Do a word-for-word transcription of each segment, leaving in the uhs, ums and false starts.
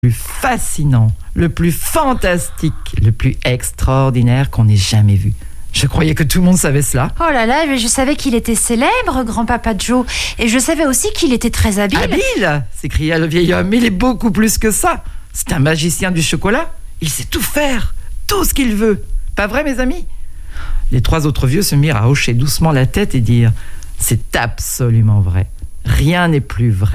plus fascinant, le plus fantastique, le plus extraordinaire qu'on ait jamais vu. Je croyais que tout le monde savait cela. Oh là là, je savais qu'il était célèbre, grand-papa Joe. Et je savais aussi qu'il était très habile. Habile, s'écria le vieil homme. Il est beaucoup plus que ça. C'est un magicien du chocolat. Il sait tout faire, tout ce qu'il veut. Pas vrai, mes amis ? Les trois autres vieux se mirent à hocher doucement la tête et dire « C'est absolument vrai. Rien n'est plus vrai. »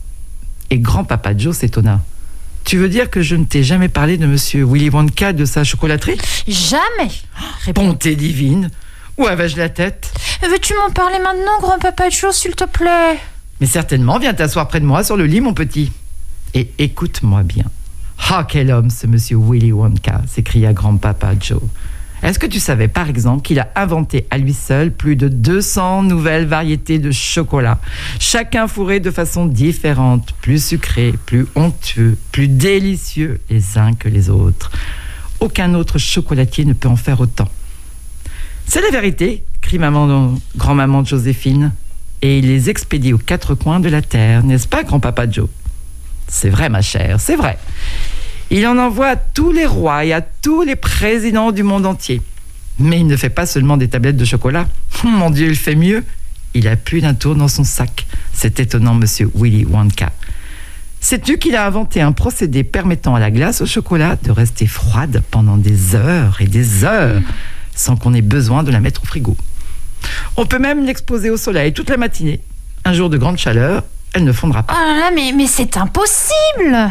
Et grand-papa Joe s'étonna. « Tu veux dire que je ne t'ai jamais parlé de monsieur Willy Wonka, de sa chocolaterie ?» « Jamais !» Bonté divine. Où avais-je la tête ? Veux-tu m'en parler maintenant, grand-papa Joe, s'il te plaît ? Mais certainement, viens t'asseoir près de moi sur le lit, mon petit. Et écoute-moi bien. Ah, quel homme, ce monsieur Willy Wonka, s'écria grand-papa Joe. Est-ce que tu savais, par exemple, qu'il a inventé à lui seul plus de deux cents nouvelles variétés de chocolat, chacun fourré de façon différente, plus sucré, plus onctueux, plus délicieux les uns que les autres. Aucun autre chocolatier ne peut en faire autant. C'est la vérité, crie maman, grand-maman Joséphine, et il les expédie aux quatre coins de la terre, n'est-ce pas, grand-papa Joe ? C'est vrai, ma chère, c'est vrai. Il en envoie à tous les rois et à tous les présidents du monde entier. Mais il ne fait pas seulement des tablettes de chocolat. Mon Dieu, il fait mieux. Il a plus d'un tour dans son sac, cet étonnant monsieur Willy Wonka. Sais-tu qu'il a inventé un procédé permettant à la glace au chocolat de rester froide pendant des heures et des heures sans qu'on ait besoin de la mettre au frigo. On peut même l'exposer au soleil toute la matinée. Un jour de grande chaleur, elle ne fondra pas. Oh là là, mais, mais c'est impossible !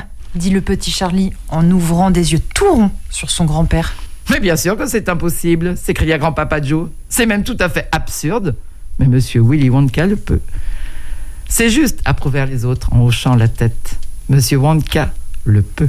Dit le petit Charlie en ouvrant des yeux tout ronds sur son grand-père. Mais bien sûr que c'est impossible, s'écria grand-papa Joe. C'est même tout à fait absurde. Mais monsieur Willy Wonka le peut. C'est juste, approuvèrent les autres en hochant la tête. Monsieur Wonka le peut.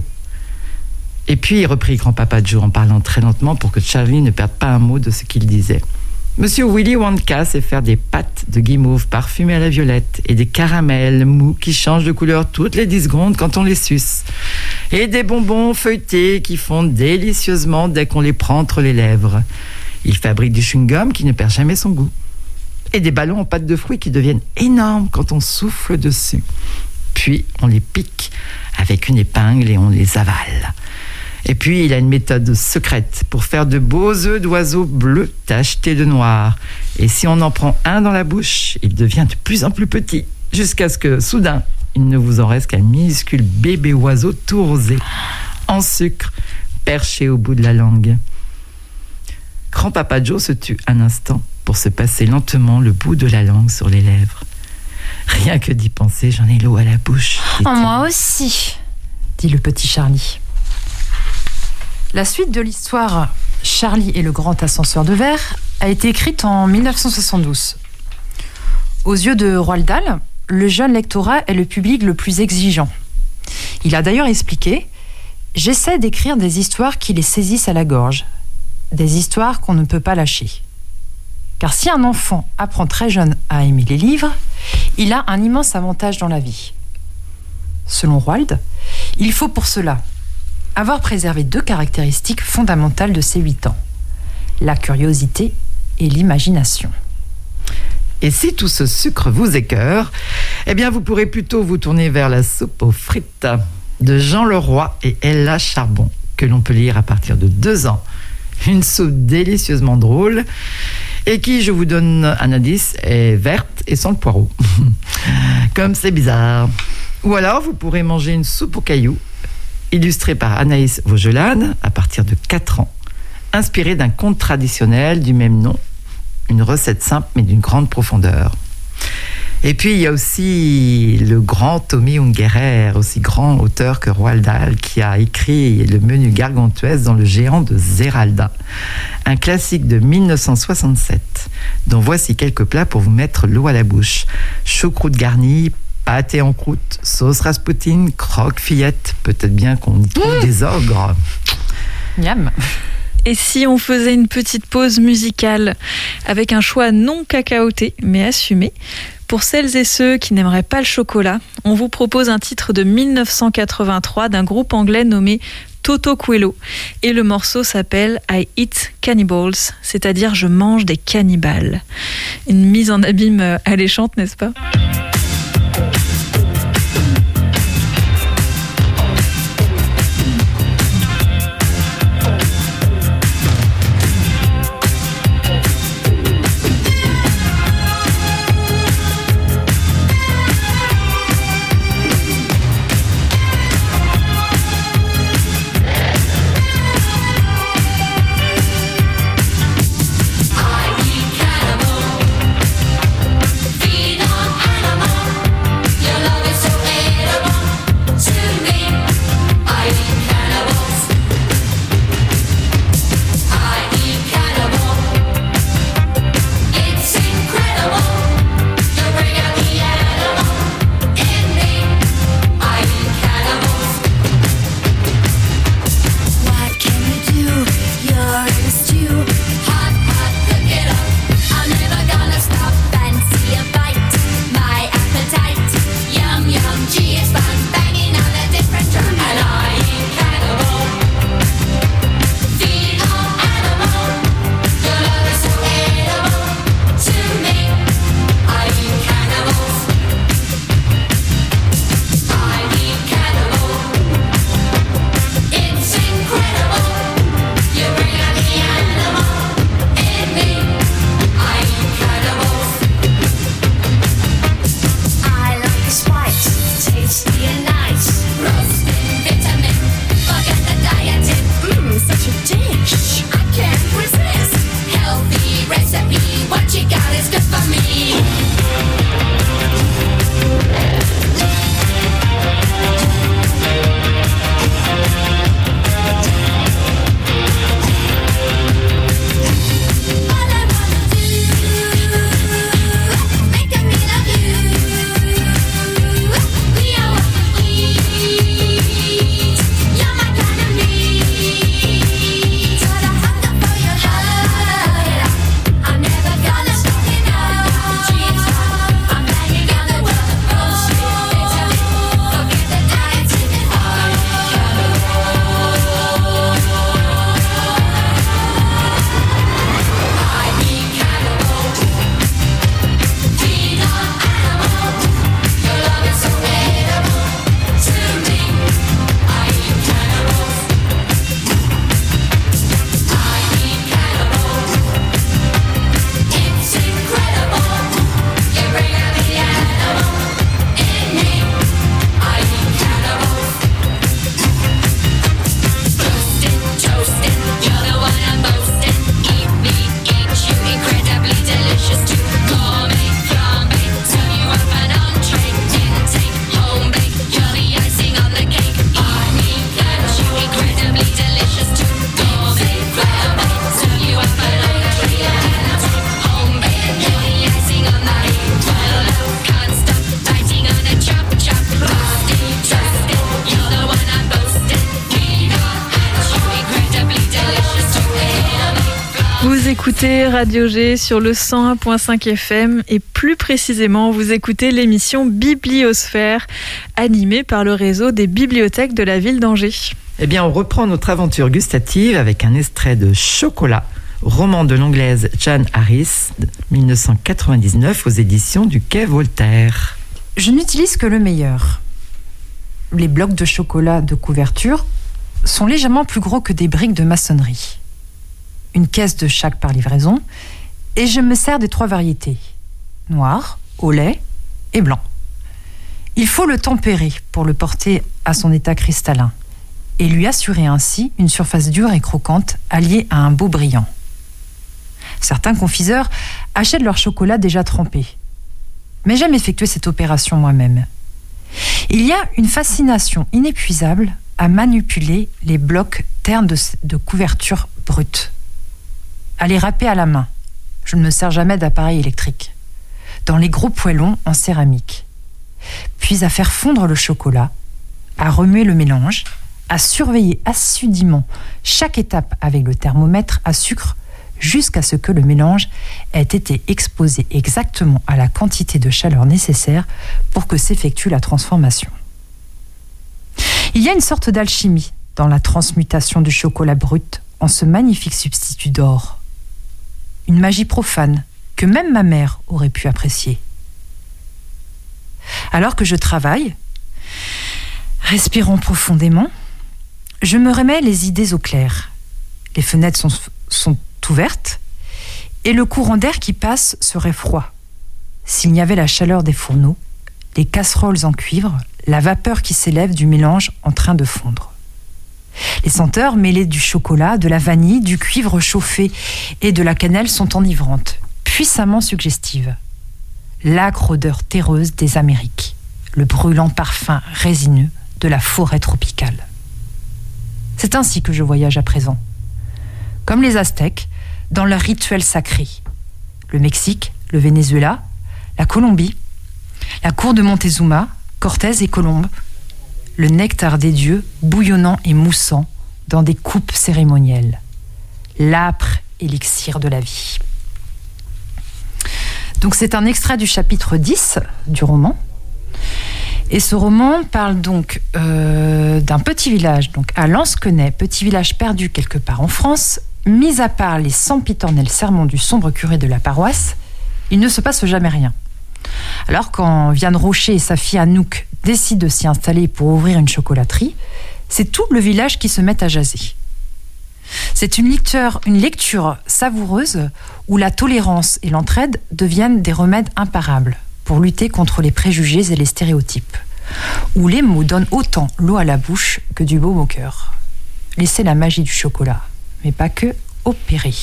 Et puis reprit grand-papa Joe en parlant très lentement pour que Charlie ne perde pas un mot de ce qu'il disait. Monsieur Willy Wonka sait faire des pâtes de guimauve parfumées à la violette et des caramels mous qui changent de couleur toutes les dix secondes quand on les suce. Et des bonbons feuilletés qui fondent délicieusement dès qu'on les prend entre les lèvres. Il fabrique du chewing-gum qui ne perd jamais son goût. Et des ballons en pâte de fruits qui deviennent énormes quand on souffle dessus. Puis on les pique avec une épingle et on les avale. Et puis, il a une méthode secrète pour faire de beaux œufs d'oiseaux bleus tachetés de noir. Et si on en prend un dans la bouche, il devient de plus en plus petit, jusqu'à ce que, soudain, il ne vous en reste qu'un minuscule bébé oiseau tout rosé, en sucre, perché au bout de la langue. Grand-papa Joe se tut un instant pour se passer lentement le bout de la langue sur les lèvres. Rien que d'y penser, j'en ai l'eau à la bouche. Oh, moi aussi, dit le petit Charlie. La suite de l'histoire Charlie et le grand ascenseur de verre a été écrite en dix-neuf cent soixante-douze. Aux yeux de Roald Dahl, le jeune lectorat est le public le plus exigeant. Il a d'ailleurs expliqué « J'essaie d'écrire des histoires qui les saisissent à la gorge, des histoires qu'on ne peut pas lâcher. Car si un enfant apprend très jeune à aimer les livres, il a un immense avantage dans la vie. Selon Roald, il faut pour cela avoir préservé deux caractéristiques fondamentales de ses huit ans, la curiosité et l'imagination. » Et si tout ce sucre vous écœure, eh bien vous pourrez plutôt vous tourner vers la soupe aux frites de Jean Leroy et Ella Charbon, que l'on peut lire à partir de deux ans. Une soupe délicieusement drôle et qui, je vous donne un indice, est verte et sans le poireau. Comme c'est bizarre. Ou alors vous pourrez manger une soupe aux cailloux illustrée par Anaïs Vaugelade à partir de quatre ans, inspirée d'un conte traditionnel du même nom, une recette simple mais d'une grande profondeur. Et puis il y a aussi le grand Tommy Ungerer, aussi grand auteur que Roald Dahl, qui a écrit le menu Gargantuesque dans Le Géant de Zeralda, un classique de dix-neuf cent soixante-sept, dont voici quelques plats pour vous mettre l'eau à la bouche. Choucroute garnie, pâté en croûte, sauce Rasputin, croque-fillette, peut-être bien qu'on y trouve mmh. des ogres. Miam. Et si on faisait une petite pause musicale avec un choix non cacaoté, mais assumé, pour celles et ceux qui n'aimeraient pas le chocolat, on vous propose un titre de dix-neuf cent quatre-vingt-trois d'un groupe anglais nommé Toto Coelho. Et le morceau s'appelle I Eat Cannibals, c'est-à-dire je mange des cannibales. Une mise en abîme alléchante, n'est-ce pas ? écoutez Radio G sur le cent un virgule cinq F M et plus précisément, vous écoutez l'émission Bibliosphère animée par le réseau des bibliothèques de la ville d'Angers. Eh bien, on reprend notre aventure gustative avec un extrait de Chocolat, roman de l'anglaise Jane Harris, dix-neuf cent quatre-vingt-dix-neuf, aux éditions du Quai Voltaire. Je n'utilise que le meilleur. Les blocs de chocolat de couverture sont légèrement plus gros que des briques de maçonnerie. Une caisse de chaque par livraison, et je me sers des trois variétés, noir, au lait et blanc. Il faut le tempérer pour le porter à son état cristallin et lui assurer ainsi une surface dure et croquante alliée à un beau brillant. Certains confiseurs achètent leur chocolat déjà trempé, mais j'aime effectuer cette opération moi-même. Il y a une fascination inépuisable à manipuler les blocs ternes de, de couverture brute, à les râper à la main. Je ne me sers jamais d'appareil électrique. Dans les gros poêlons en céramique. Puis à faire fondre le chocolat, à remuer le mélange, à surveiller assidûment chaque étape avec le thermomètre à sucre jusqu'à ce que le mélange ait été exposé exactement à la quantité de chaleur nécessaire pour que s'effectue la transformation. Il y a une sorte d'alchimie dans la transmutation du chocolat brut en ce magnifique substitut d'or. Une magie profane que même ma mère aurait pu apprécier. Alors que je travaille, respirant profondément, je me remets les idées au clair. Les fenêtres sont, sont ouvertes et le courant d'air qui passe serait froid. S'il n'y avait la chaleur des fourneaux, les casseroles en cuivre, la vapeur qui s'élève du mélange en train de fondre. Les senteurs mêlées du chocolat, de la vanille, du cuivre chauffé et de la cannelle sont enivrantes, puissamment suggestives. L'âcre odeur terreuse des Amériques, le brûlant parfum résineux de la forêt tropicale. C'est ainsi que je voyage à présent. Comme les Aztèques, dans leur rituel sacré. Le Mexique, le Venezuela, la Colombie, la cour de Montezuma, Cortés et Colombe, le nectar des dieux bouillonnant et moussant dans des coupes cérémonielles. L'âpre élixir de la vie. Donc c'est un extrait du chapitre dix du roman. Et ce roman parle donc euh, d'un petit village, donc à Lansquenet, petit village perdu quelque part en France. Mis à part les sempiternels sermons du sombre curé de la paroisse, il ne se passe jamais rien. Alors quand Vianne Rocher et sa fille Anouk décident de s'y installer pour ouvrir une chocolaterie, c'est tout le village qui se met à jaser. C'est une lecture, une lecture savoureuse où la tolérance et l'entraide deviennent des remèdes imparables pour lutter contre les préjugés et les stéréotypes, où les mots donnent autant l'eau à la bouche que du baume au cœur. Laissez la magie du chocolat, mais pas que, opérer.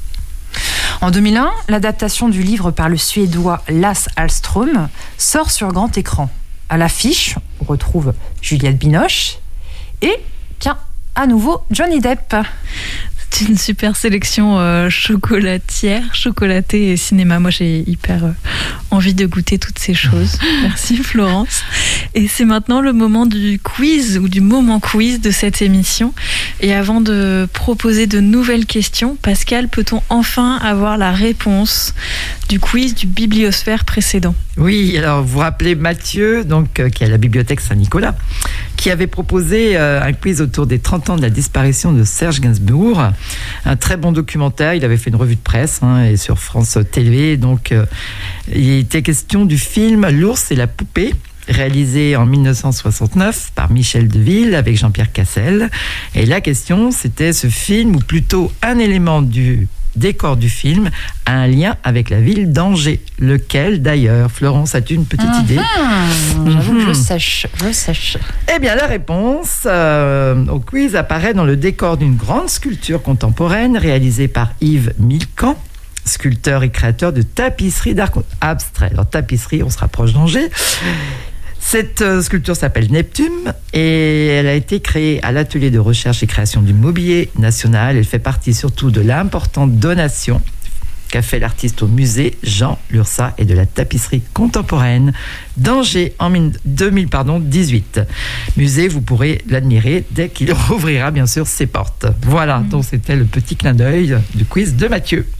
En deux mille un, l'adaptation du livre par le Suédois Lasse Hallström sort sur grand écran. À l'affiche, on retrouve Juliette Binoche et, tiens, à nouveau Johnny Depp. C'est une super sélection euh, chocolatière, chocolatée et cinéma. Moi, j'ai hyper euh, envie de goûter toutes ces choses. Merci Florence. Et c'est maintenant le moment du quiz ou du moment quiz de cette émission. Et avant de proposer de nouvelles questions, Pascal, peut-on enfin avoir la réponse du quiz du Bibliosphère précédent ? Oui, alors vous vous rappelez Mathieu, donc, euh, qui est à la bibliothèque Saint-Nicolas, qui avait proposé euh, un quiz autour des trente ans de la disparition de Serge Gainsbourg. Un très bon documentaire, il avait fait une revue de presse hein, et sur France Télé. Donc, euh, il était question du film L'ours et la poupée, réalisé en mille neuf cent soixante-neuf par Michel Deville avec Jean-Pierre Cassel. Et la question, c'était ce film, ou plutôt un élément du décor du film, a un lien avec la ville d'Angers. Lequel d'ailleurs ? Florence, as-tu une petite Mmh, idée ? J'avoue Mmh. que je sèche, je sèche. Eh bien, la réponse euh, au quiz apparaît dans le décor d'une grande sculpture contemporaine réalisée par Yves Milcan, sculpteur et créateur de tapisseries d'art abstrait. Alors, tapisserie, on se rapproche d'Angers. Cette euh, sculpture s'appelle Neptune et elle a été créée à l'atelier de recherche et création du mobilier national. Elle fait partie surtout de l'importante donation qu'a fait l'artiste au musée Jean Lursa et de la tapisserie contemporaine d'Angers en deux mille dix-huit. Musée, vous pourrez l'admirer dès qu'il rouvrira bien sûr ses portes. Voilà, donc c'était le petit clin d'œil du quiz de Mathieu.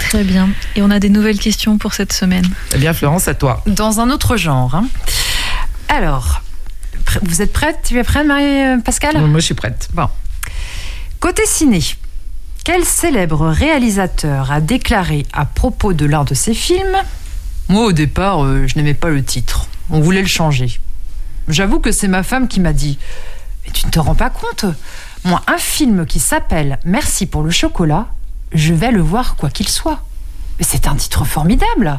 Très bien. Et on a des nouvelles questions pour cette semaine. Eh bien, Florence, à toi. Dans un autre genre. Hein. Alors, vous êtes prête? Tu es prête, Marie-Pascale? Moi, je suis prête. Bon. Côté ciné, quel célèbre réalisateur a déclaré à propos de l'un de ses films: moi, au départ, euh, je n'aimais pas le titre. On voulait le changer. J'avoue que c'est ma femme qui m'a dit: mais tu ne te rends pas compte? Moi, un film qui s'appelle Merci pour le chocolat, je vais le voir quoi qu'il soit. Mais c'est un titre formidable.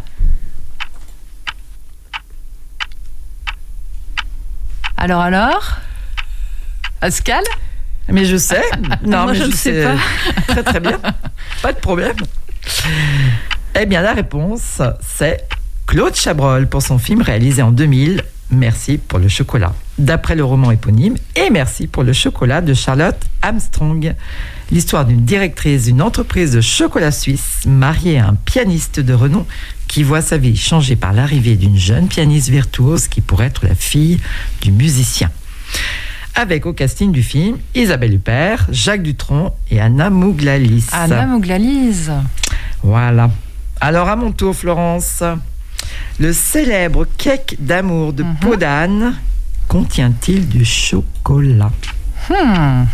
Alors, alors Pascal? Mais je sais. Non, Moi, mais je je ne sais sais pas. Très, très bien. Pas de problème. Eh bien, la réponse, c'est Claude Chabrol pour son film réalisé en deux mille, Merci pour le chocolat, d'après le roman éponyme, et Merci pour le chocolat de Charlotte Armstrong. L'histoire d'une directrice d'une entreprise de chocolat suisse mariée à un pianiste de renom qui voit sa vie changée par l'arrivée d'une jeune pianiste virtuose qui pourrait être la fille du musicien. Avec au casting du film Isabelle Huppert, Jacques Dutronc et Anna Mouglalis. Anna Mouglalis. Voilà. Alors à mon tour, Florence. Le célèbre cake d'amour de Mhm. peau d'âne contient-il du chocolat? Hmm.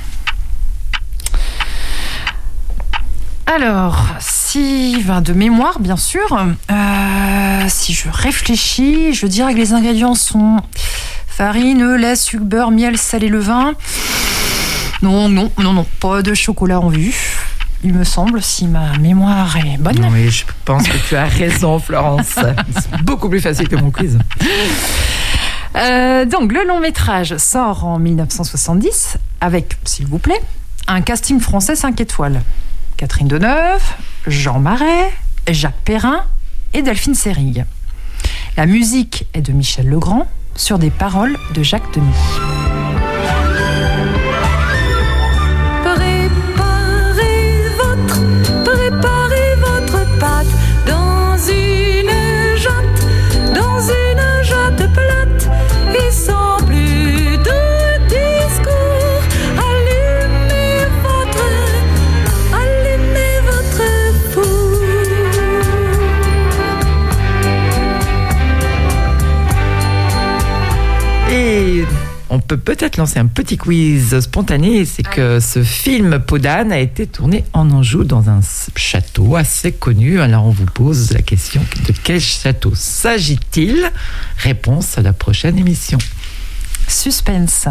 Alors, si, ben, de mémoire, bien sûr, euh, si je réfléchis, je dirais que les ingrédients sont farine, œufs, lait, sucre, beurre, miel, sel et levain. Non, non, non, non, pas de chocolat en vue. Il me semble, si ma mémoire est bonne. Oui, je pense que tu as raison, Florence. C'est beaucoup plus facile que mon quiz. Euh, donc, le long métrage sort en mille neuf cent soixante-dix avec, s'il vous plaît, un casting français cinq étoiles. Catherine Deneuve, Jean Marais, Jacques Perrin et Delphine Seyrig. La musique est de Michel Legrand sur des paroles de Jacques Demy. Préparez votre, préparez votre pâte dans une jatte, dans une jatte plate et sans plus de discours. Allumez votre, allumez votre four. Et on peut peut-être lancer un petit quiz spontané. C'est que ce film Peau d'âne a été tourné en Anjou dans un château assez connu. Alors on vous pose la question: de quel château s'agit-il? Réponse à la prochaine émission. Suspense.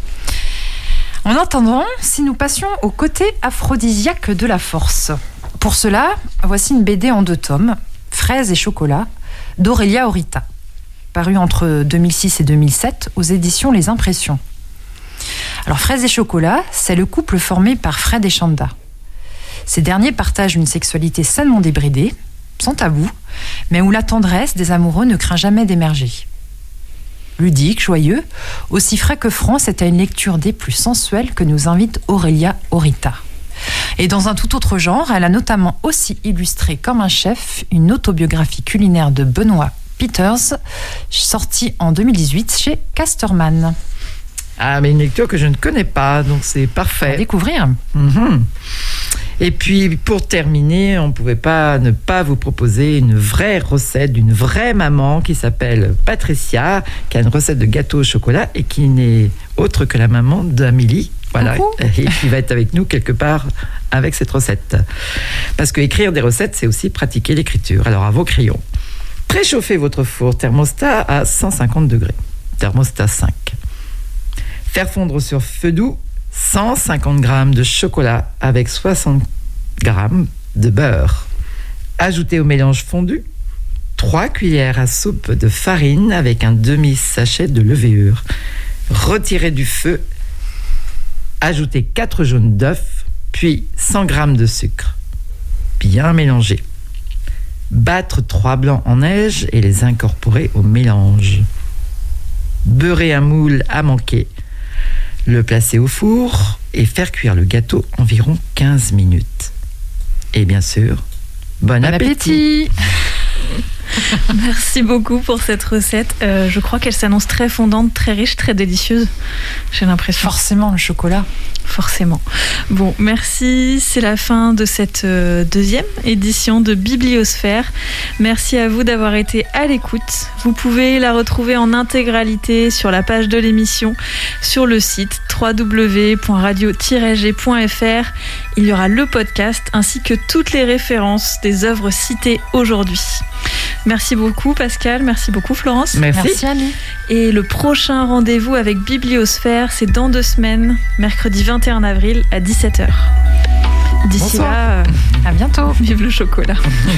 En attendant, si nous passions au côté aphrodisiaque de la force. Pour cela, voici une B D en deux tomes, Fraises et chocolat, d'Aurélia Orita, paru entre deux mille six et deux mille sept aux éditions Les Impressions. Alors, Fraises et chocolat, c'est le couple formé par Fred et Chanda. Ces derniers partagent une sexualité sainement débridée, sans tabou, mais où la tendresse des amoureux ne craint jamais d'émerger. Ludique, joyeux, aussi frais que franc, c'est à une lecture des plus sensuelles que nous invite Aurélia Orita. Et dans un tout autre genre, elle a notamment aussi illustré comme un chef une autobiographie culinaire de Benoît Peters, sortie en deux mille dix-huit chez Casterman. Ah, mais une lecture que je ne connais pas, donc c'est À parfait. découvrir. Mm-hmm. Et puis, pour terminer, on ne pouvait pas ne pas vous proposer une vraie recette d'une vraie maman qui s'appelle Patricia, qui a une recette de gâteau au chocolat et qui n'est autre que la maman d'Amélie. Voilà, Coucou. et qui va être avec nous quelque part avec cette recette. Parce que écrire des recettes, c'est aussi pratiquer l'écriture. Alors, à vos crayons. Préchauffez votre four thermostat à cent cinquante degrés. Thermostat cinq. Faire fondre sur feu doux cent cinquante grammes de chocolat avec soixante grammes de beurre. Ajoutez au mélange fondu trois cuillères à soupe de farine avec un demi-sachet de levure. Retirez du feu. Ajoutez quatre jaunes d'œufs, puis cent grammes de sucre. Bien mélanger. Battre trois blancs en neige et les incorporer au mélange. Beurrer un moule à manquer. Le placer au four et faire cuire le gâteau environ quinze minutes. Et bien sûr, bon, Bon appétit. appétit. Merci beaucoup pour cette recette. Euh, je crois qu'elle s'annonce très fondante, très riche, très délicieuse. J'ai l'impression. Forcément, le chocolat. Forcément. Bon, merci. C'est la fin de cette euh, deuxième édition de Bibliosphère. Merci à vous d'avoir été à l'écoute. Vous pouvez la retrouver en intégralité sur la page de l'émission, sur le site w w w point radio tiret g point f r. Il y aura le podcast ainsi que toutes les références des œuvres citées aujourd'hui. Merci beaucoup Pascal, merci beaucoup Florence. Merci. Merci Annie. Et le prochain rendez-vous avec Bibliosphère, c'est dans deux semaines, mercredi vingt et un avril à dix-sept heures. D'ici Bonsoir. là, euh, À bientôt. vive le chocolat.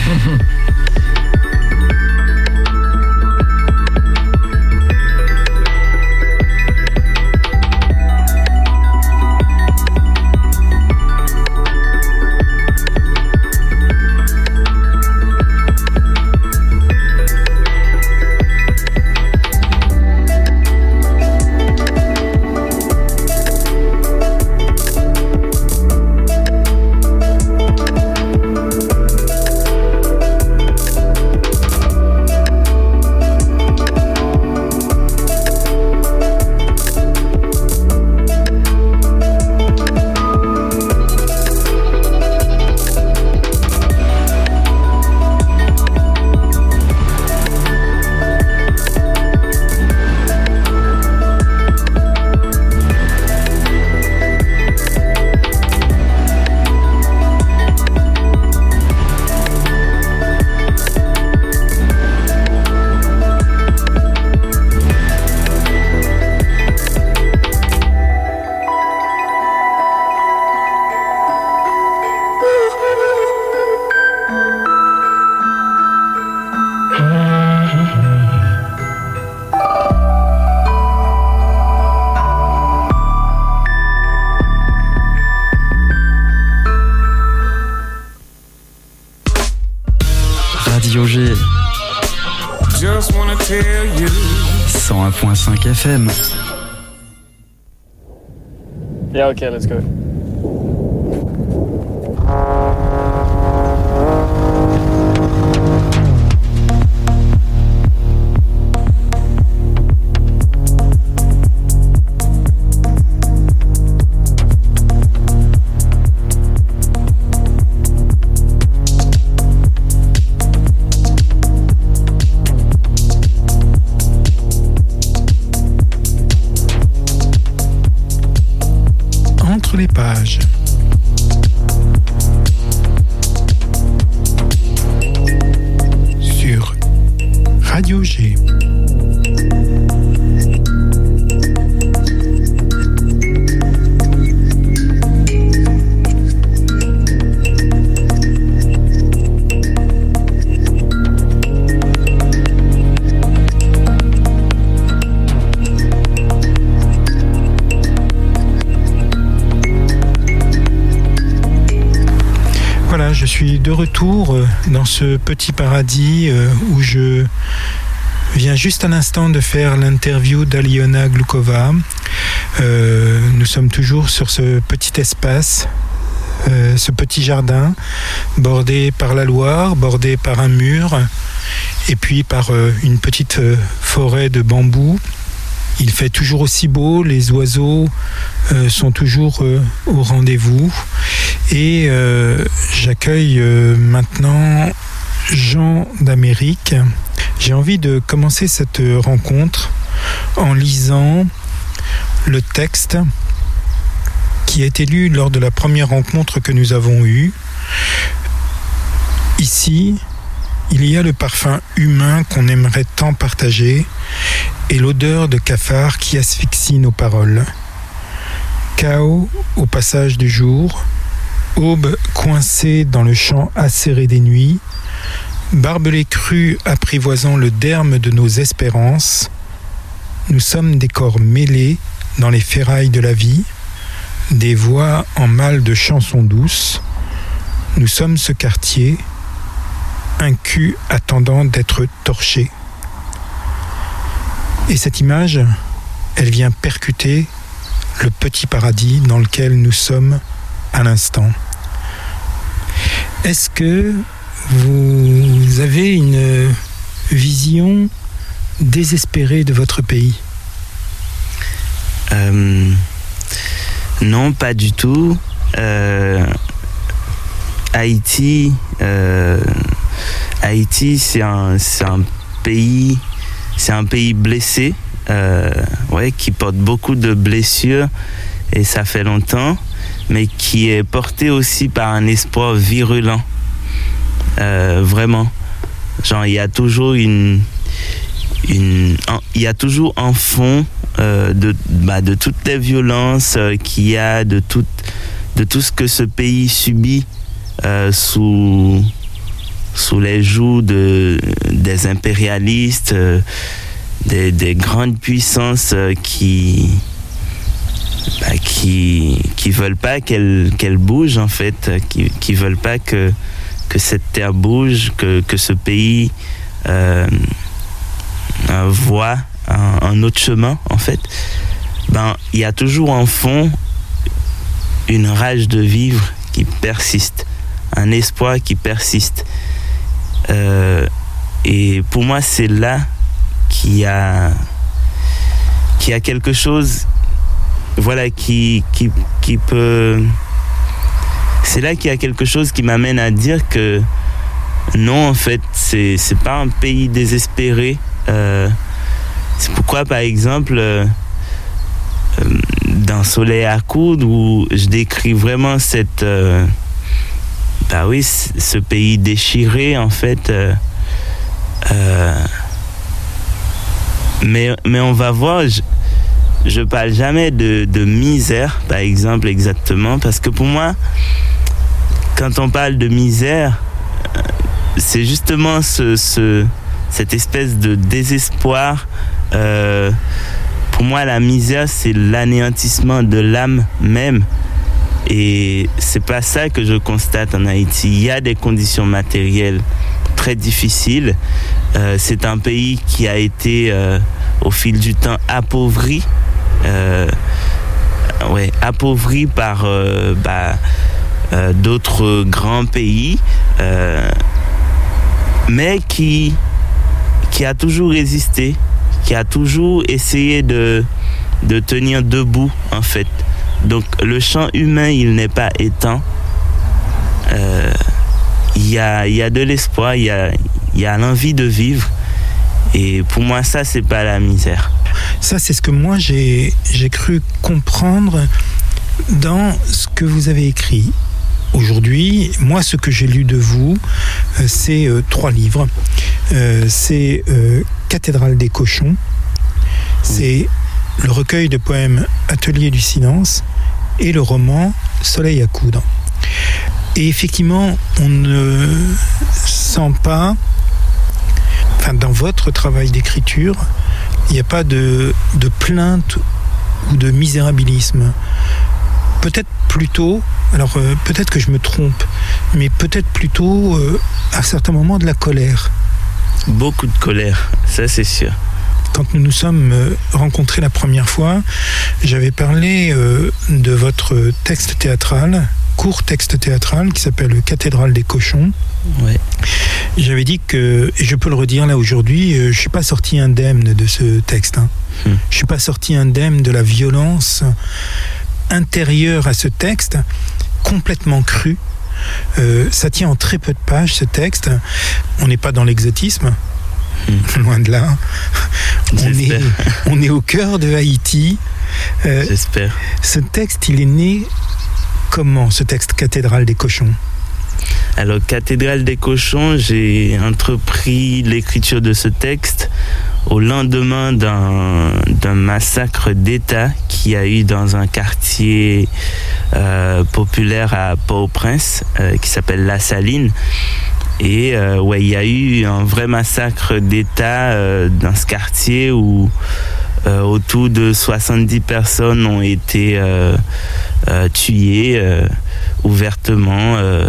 Radio G. Just wanna tell you. cent un virgule cinq F M. Yeah, okay, let's go. Entre les pages. Sur Radio G. Voilà, je suis de retour dans ce petit paradis où je viens juste à l'instant de faire l'interview d'Aliona Glukova. Euh, nous sommes toujours sur ce petit espace, euh, ce petit jardin, bordé par la Loire, bordé par un mur, et puis par euh, une petite euh, forêt de bambous. Il fait toujours aussi beau, les oiseaux euh, sont toujours euh, au rendez-vous. Et euh, j'accueille euh, maintenant Jean d'Amérique. J'ai envie de commencer cette rencontre en lisant le texte qui a été lu lors de la première rencontre que nous avons eue. Ici, il y a le parfum humain qu'on aimerait tant partager et l'odeur de cafard qui asphyxie nos paroles. Chaos au passage du jour, aube coincée dans le champ acéré des nuits, barbelé cru apprivoisant le derme de nos espérances, nous sommes des corps mêlés dans les ferrailles de la vie, des voix en mal de chansons douces, nous sommes ce quartier, un cul attendant d'être torché. Et cette image, elle vient percuter le petit paradis dans lequel nous sommes à l'instant. Est-ce que vous avez une vision désespérée de votre pays? Euh, non, pas du tout. Euh, Haïti, euh, Haïti, c'est un, c'est un pays, c'est un pays blessé, euh, ouais, qui porte beaucoup de blessures et ça fait longtemps, mais qui est porté aussi par un espoir virulent, euh, vraiment. Genre, il y a toujours une, une, il y a toujours un fond euh, de, bah, de toutes les violences euh, qu'il y a, de tout, de tout ce que ce pays subit. Euh, sous, sous les joues de, des impérialistes, euh, des, des grandes puissances euh, qui bah, qui qui veulent pas qu'elle qu'elle bouge en fait, qui qui veulent pas que que cette terre bouge, que que ce pays euh, euh, voit un, un autre chemin en fait. Ben il y a toujours en fond une rage de vivre qui persiste. Un espoir qui persiste. Euh, et pour moi, c'est là qu'il y a, qu'il y a quelque chose, voilà, qui, qui, qui peut... C'est là qu'il y a quelque chose qui m'amène à dire que non, en fait, c'est, c'est pas un pays désespéré. Euh, c'est pourquoi, par exemple, euh, dans Soleil à coudre, où je décris vraiment cette... Euh, bah oui, ce pays déchiré en fait. Euh, euh, mais, mais on va voir, je, je parle jamais de, de misère, par exemple, exactement, parce que pour moi, quand on parle de misère, c'est justement ce, ce, cette espèce de désespoir. Euh, pour moi, la misère, c'est l'anéantissement de l'âme même. Et c'est pas ça que je constate en Haïti. Il y a des conditions matérielles très difficiles. Euh, c'est un pays qui a été, euh, au fil du temps, appauvri. Euh, ouais, appauvri par euh, bah, euh, d'autres grands pays. Euh, mais qui, qui a toujours résisté, qui a toujours essayé de, de tenir debout, en fait. Donc le champ humain, il n'est pas éteint. Euh, il y a, il y a de l'espoir, il y a, il y a l'envie de vivre. Et pour moi, ça, c'est pas la misère. Ça, c'est ce que moi, j'ai, j'ai cru comprendre dans ce que vous avez écrit. Aujourd'hui, moi, ce que j'ai lu de vous, euh, c'est euh, trois livres. Euh, c'est euh, Cathédrale des cochons. C'est le recueil de poèmes Atelier du silence et le roman Soleil à coudre. Et effectivement, on ne sent pas, enfin, dans votre travail d'écriture, il n'y a pas de, de plainte ou de misérabilisme. Peut-être plutôt, alors euh, peut-être que je me trompe, mais peut-être plutôt euh, à certains moments de la colère. Beaucoup de colère, ça c'est sûr. Quand nous nous sommes rencontrés la première fois, j'avais parlé euh, de votre texte théâtral, court texte théâtral qui s'appelle Cathédrale des cochons. Ouais. J'avais dit que, et je peux le redire là aujourd'hui, euh, je ne suis pas sorti indemne de ce texte. Hein. Hmm. Je ne suis pas sorti indemne de la violence intérieure à ce texte, complètement crue. Euh, ça tient en très peu de pages, ce texte. On n'est pas dans l'exotisme. Mmh. Loin de là. On est, on est au cœur de Haïti. Euh, J'espère. Ce texte, il est né comment, ce texte Cathédrale des cochons? Alors, Cathédrale des cochons, j'ai entrepris l'écriture de ce texte au lendemain d'un, d'un massacre d'État qu'il y a eu dans un quartier euh, populaire à Port-au-Prince euh, qui s'appelle La Saline. Et euh, ouais, il y a eu un vrai massacre d'État euh, dans ce quartier où euh, autour de soixante-dix personnes ont été euh, euh, tuées euh, ouvertement. Euh,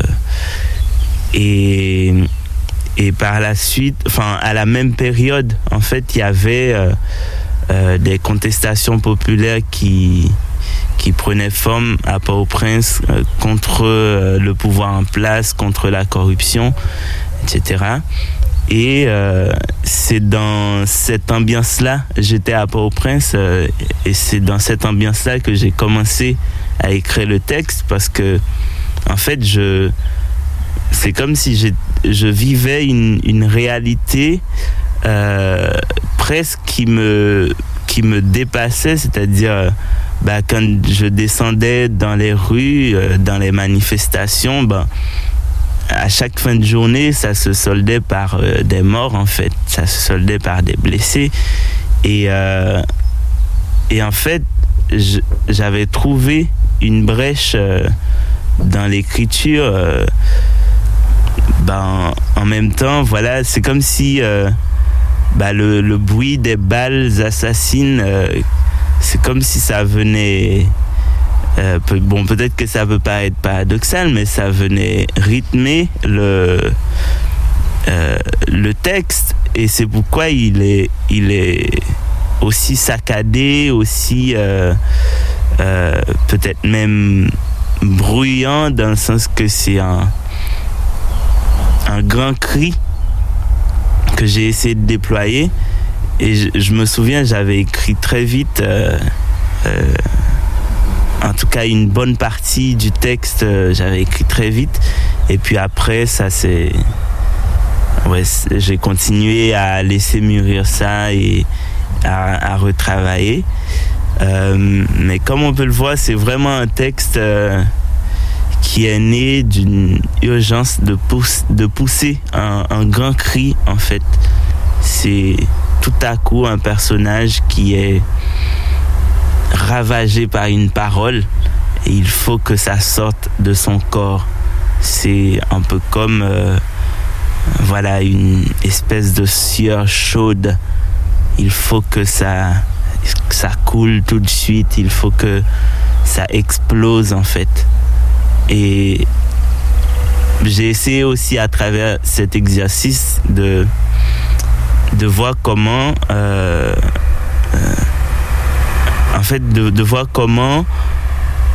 et, et par la suite, enfin à la même période, en fait, il y avait euh, euh, des contestations populaires qui qui prenait forme à Port-au-Prince euh, contre euh, le pouvoir en place, contre la corruption, et cetera. Et euh, c'est dans cette ambiance-là, j'étais à Port-au-Prince, euh, et c'est dans cette ambiance-là que j'ai commencé à écrire le texte, parce que, en fait, je, c'est comme si j'ai, je vivais une, une réalité euh, presque qui me, qui me dépassait, c'est-à-dire, bah, quand je descendais dans les rues, euh, dans les manifestations, bah, à chaque fin de journée, ça se soldait par euh, des morts, en fait. Ça se soldait par des blessés. Et, euh, et en fait, je, j'avais trouvé une brèche euh, dans l'écriture. Euh, ben, en même temps, voilà, c'est comme si euh, ben, le, le bruit des balles assassines, euh, c'est comme si ça venait... Euh, peut, bon, peut-être que ça peut paraître paradoxal, mais ça venait rythmer le, euh, le texte, et c'est pourquoi il est, il est aussi saccadé, aussi euh, euh, peut-être même bruyant, dans le sens que c'est un, un grand cri que j'ai essayé de déployer. Et je, je me souviens, j'avais écrit très vite... Euh, euh, En tout cas, une bonne partie du texte, euh, j'avais écrit très vite. Et puis après, ça c'est... Ouais, c'est... j'ai continué à laisser mûrir ça et à, à retravailler. Euh, mais comme on peut le voir, c'est vraiment un texte euh, qui est né d'une urgence de, pousse, de pousser un, un grand cri, en fait. C'est tout à coup un personnage qui est ravagé par une parole, et il faut que ça sorte de son corps. C'est un peu comme euh, voilà, une espèce de sueur chaude. Il faut que ça, que ça coule tout de suite, il faut que ça explose, en fait. Et j'ai essayé aussi, à travers cet exercice, de, de voir comment euh, euh, en fait, de, de voir comment